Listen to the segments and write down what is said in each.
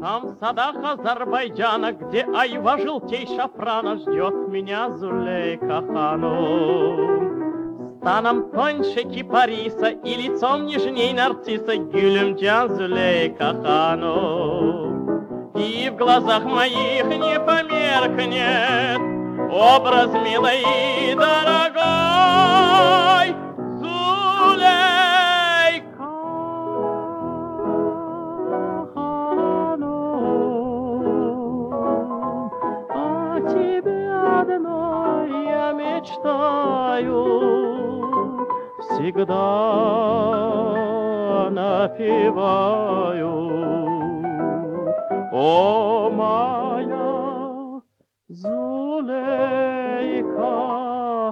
Там в садах Азербайджана, где айва желтей шафрана, ждет меня Зулейка ханом. Станом тоньше кипариса и лицом нежней нарцисса, Гюлемджан Зулейка ханом. И в глазах моих не померкнет образ милой и дорогой Зулейка ханом. О тебе одной я мечтаю, всегда напеваю. О, моя Зулейка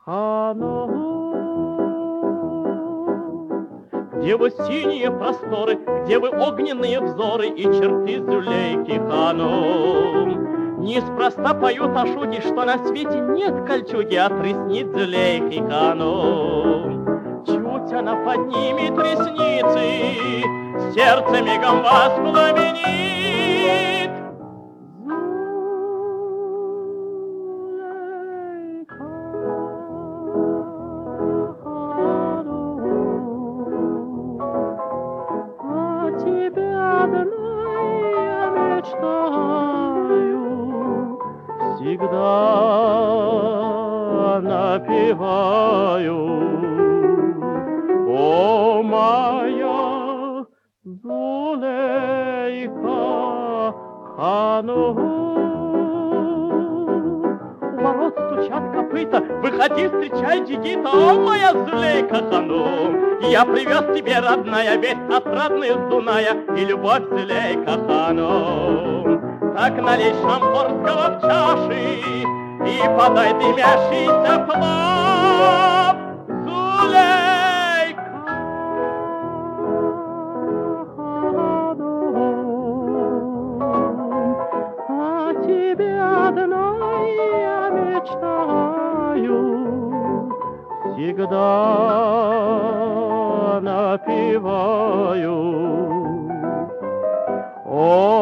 ханом. Где вы синие просторы, где вы огненные взоры и черты Зулейки ханом? Неспроста поют ашуги, что на свете нет кольчуги от ресниц Зулейки ханом. Чуть она поднимет ресницы, сердце мигом воспламенит. Зулейка ханом. О тебе одной я мечтаю, всегда напеваю. О, моя Зулейка ханом. У ворот стучат копыта, выходи, встречай джигита. О, моя Зулейка ханом. Я привез тебе, родная, весть от родных Дуная и любовь Зулейка ханом. Так налей шампорского в чаши и подай дымящийся плов, Зулейка ханом. О тебе одной я мечтаю, всегда напеваю. О,